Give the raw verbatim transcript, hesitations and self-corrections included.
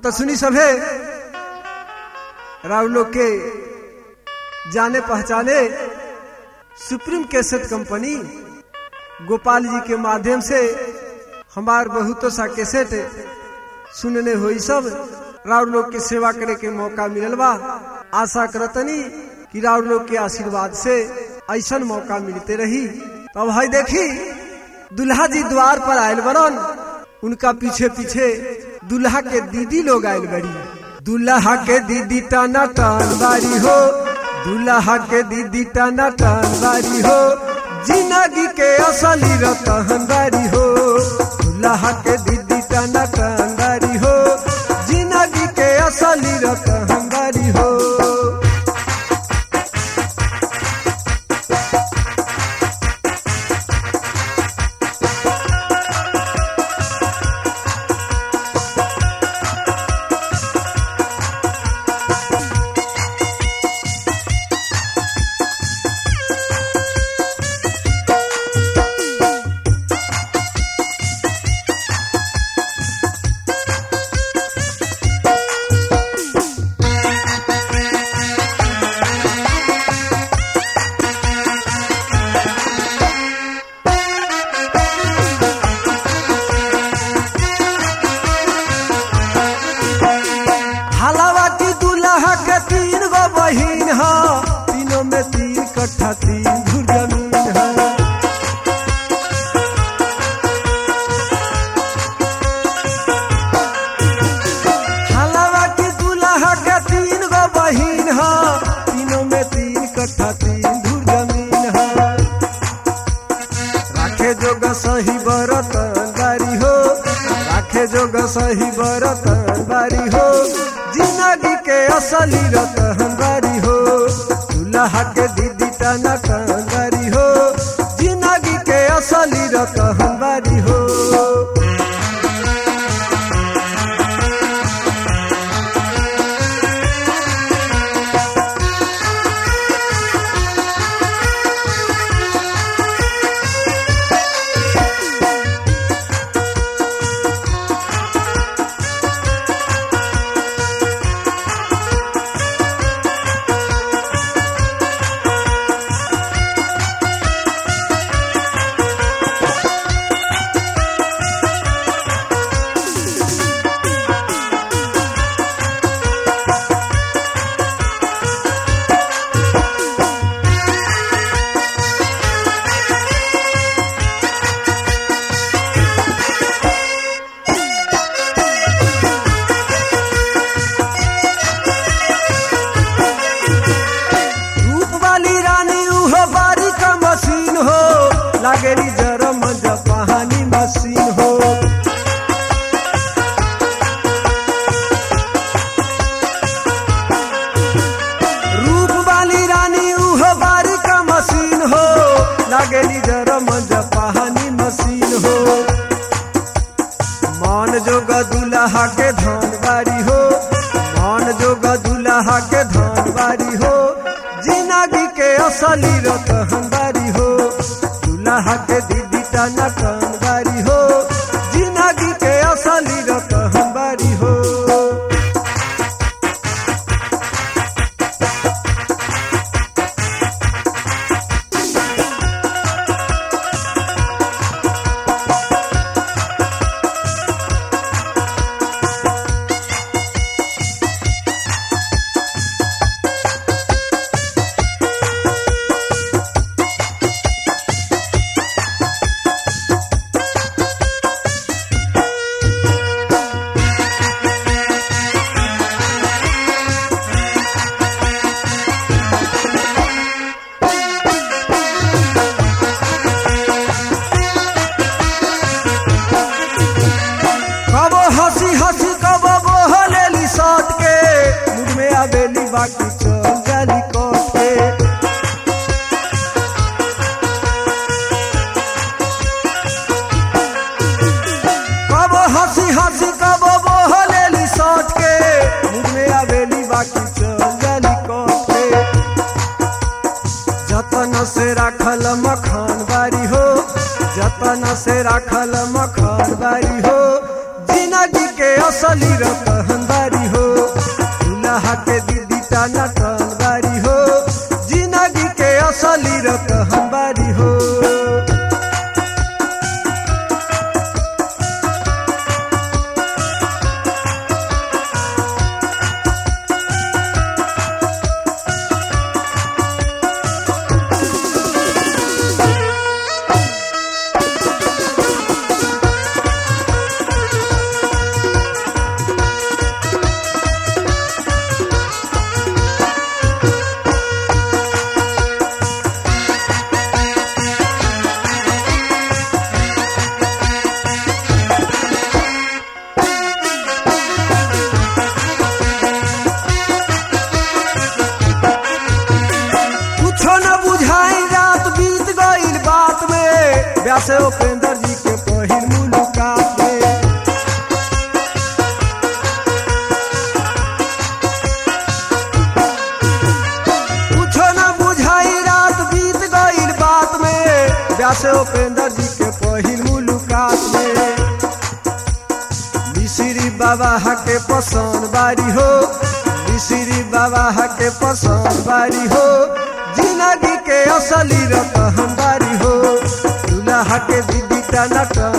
तो सुनी सभे राव लोग के जाने पहचाने supreme cassette company Gopal ji के माध्यम से हमार बहुतों सा कैसेट सुनने हुई सब राव लोग के सेवा करे के मौका मिलल बा। आशा करतनी कि राव लोग के आशीर्वाद से ऐसा मौका मिलते रही। तो भाई देखी दुल्हा जी द्वार पर आयल बरन, उनका पीछे पीछे दुल्हा के दीदी लोग आयल बड़ी। दुल्हा के दीदी टाना टान बारी हो, दुल्हा के दीदी टाना टान बारी हो, जिंदगी के असली रतन बारी हो। दुल्हा के दीदी टाना टान बारी हो, जिंदगी के असली रतन बारी हो। तीनों में तीन कट्ठा तीन धुर जमीन है। हलवा की दूल्हा के तीन गो बहिन है, तीनों में तीन कट्ठा तीन धुर जमीन है। राखे जोग सही बरतन बारी हो, राखे जोग सही बरतन बारी हो, जिंदगी के असली रतन बारी हो। दुल्हा के दीदी टाना टान बारी हो, जिंदगी के असली रतन बारी हो। लागेली जरम जपानी मशीन हो। रूप वाली रानी उहो बारी का मशीन हो, लागेली जरम जपानी मशीन हो। मान जोग दुल्हा के धान बारी हो, मान जोग दुल्हा के धान बारी हो, जिंदगी के असली रतन बारी हो। दुल्हा के दीदी टाना टान बारी हो, जिंदगी के असली रतन बारी हो। हंसी हंसी कब बोलेली सट के, मुझ में आवेली बाकी चल जाली कट के। कब हंसी हंसी कब बोलेली सट के, मुझ में आवेली बाकी चल जाली कट के। जतन से राखल मखान बारी हो, जतन से राखल मखान बारी हो, जिंदगी के असली रतन बारी दूल्हा के दीदी टाना टन बारी हो, जिंदगी के असली रतन बारी हो। व्यास उपेंद्र जी के पहिल मुलाकात में कुछो न बुझाई रात बीत गईल बात में। व्यास उपेंद्र जी के पहिल मुलाकात में मिश्री बाबा के पसंद बारी हो, मिश्री बाबा के पसंद बारी हो, जिंदगी के असली रतन बारी हो। दूल्हा के दीदी टाना